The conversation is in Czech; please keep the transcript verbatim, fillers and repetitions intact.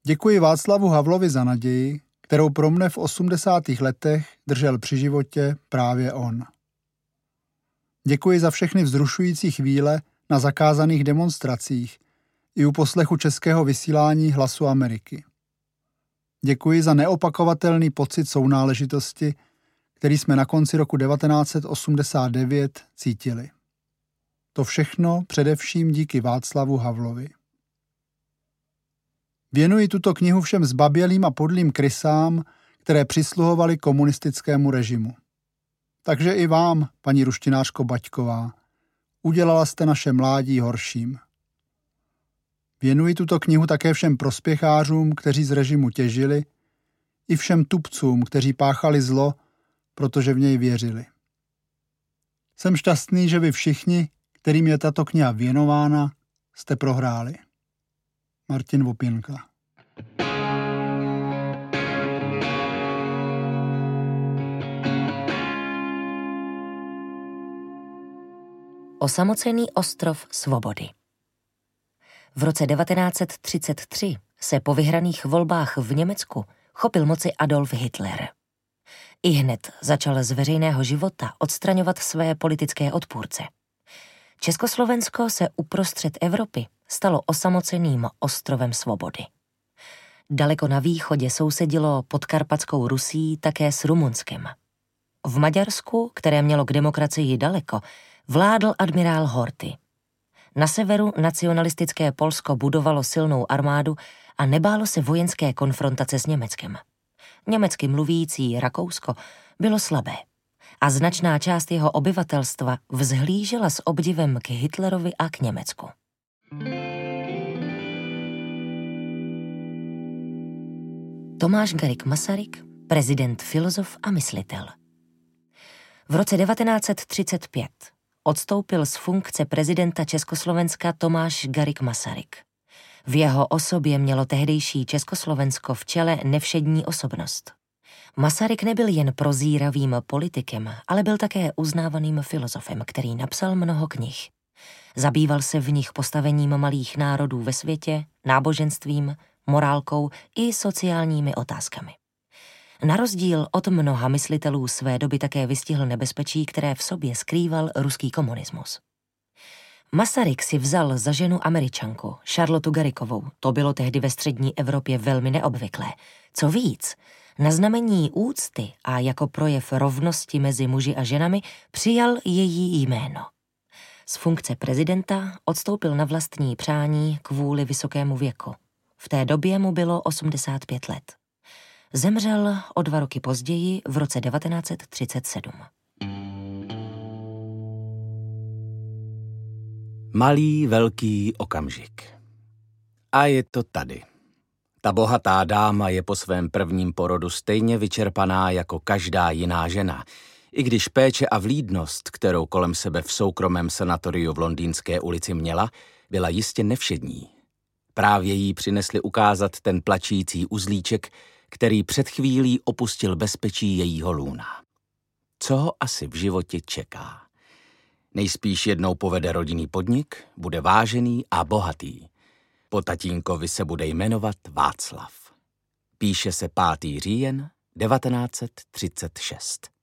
Děkuji Václavu Havlovi za naději, kterou pro mne v osmdesátých letech držel při životě právě on. Děkuji za všechny vzrušující chvíle na zakázaných demonstracích i u poslechu českého vysílání Hlasu Ameriky. Děkuji za neopakovatelný pocit sounáležitosti, který jsme na konci roku devatenáct set osmdesát devět cítili. To všechno především díky Václavu Havlovi. Věnuji tuto knihu všem zbabělým a podlým krysám, které přisluhovaly komunistickému režimu. Takže i vám, paní ruštinářko Baťková, udělala jste naše mládí horším. Věnuji tuto knihu také všem prospěchářům, kteří z režimu těžili, i všem tupcům, kteří páchali zlo, protože v něj věřili. Jsem šťastný, že vy všichni, kterým je tato kniha věnována, jste prohráli. Martin Vopěnka. Osamocený ostrov svobody. V roce devatenáct set třicet tři se po vyhraných volbách v Německu chopil moci Adolf Hitler. Ihned začal z veřejného života odstraňovat své politické odpůrce. Československo se uprostřed Evropy stalo osamoceným ostrovem svobody. Daleko na východě sousedilo podkarpatskou Rusí také s Rumunskem. V Maďarsku, které mělo k demokracii daleko, vládl admirál Horthy. Na severu nacionalistické Polsko budovalo silnou armádu a nebálo se vojenské konfrontace s Německem. Německy mluvící Rakousko bylo slabé a značná část jeho obyvatelstva vzhlížela s obdivem k Hitlerovi a k Německu. Tomáš Garrigue Masaryk, prezident, filozof a myslitel. V roce devatenáct set třicet pět odstoupil z funkce prezidenta Československa Tomáš Garrigue Masaryk. V jeho osobě mělo tehdejší Československo v čele nevšední osobnost. Masaryk nebyl jen prozíravým politikem, ale byl také uznávaným filozofem, který napsal mnoho knih. Zabýval se v nich postavením malých národů ve světě, náboženstvím, morálkou i sociálními otázkami. Na rozdíl od mnoha myslitelů své doby také vystihl nebezpečí, které v sobě skrýval ruský komunismus. Masaryk si vzal za ženu Američanku, Charlotu Garriguovou. To bylo tehdy ve střední Evropě velmi neobvyklé. Co víc, na znamení úcty a jako projev rovnosti mezi muži a ženami přijal její jméno. Z funkce prezidenta odstoupil na vlastní přání kvůli vysokému věku. V té době mu bylo osmdesát pět let. Zemřel o dva roky později v roce devatenáct set třicet sedm. Malý velký okamžik. A je to tady. Ta bohatá dáma je po svém prvním porodu stejně vyčerpaná jako každá jiná žena, i když péče a vlídnost, kterou kolem sebe v soukromém sanatoriu v Londýnské ulici měla, byla jistě nevšední. Právě jí přinesli ukázat ten plačící uzlíček, který před chvílí opustil bezpečí jejího lůna. Co ho asi v životě čeká? Nejspíš jednou povede rodinný podnik, bude vážený a bohatý. Po tatínkovi se bude jmenovat Václav. Píše se pátý říjen devatenáct set třicet šest.